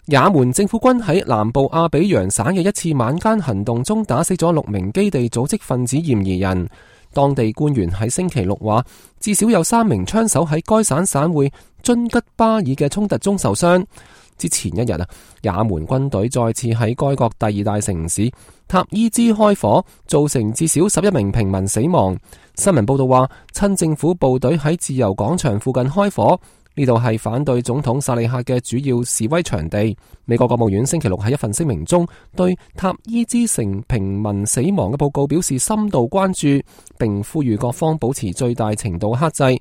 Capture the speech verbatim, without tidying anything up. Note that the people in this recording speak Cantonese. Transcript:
也門政府軍喺南部阿比揚省嘅一次晚間行動中打死咗六名基地組織分子嫌疑人。當地官員喺星期六話，至少有三名槍手喺該省省會津吉巴爾嘅衝突中受傷。之前一日啊，也門軍隊再次喺該國第二大城市塔伊茲開火，造成至少十一名平民死亡。新聞報道話，親政府部隊喺自由廣場附近開火，呢度係反對總統薩利克嘅主要示威場地。美國國務院星期六喺一份聲明中，對塔伊茲城平民死亡嘅報告表示深度關注，並呼籲各方保持最大程度克制。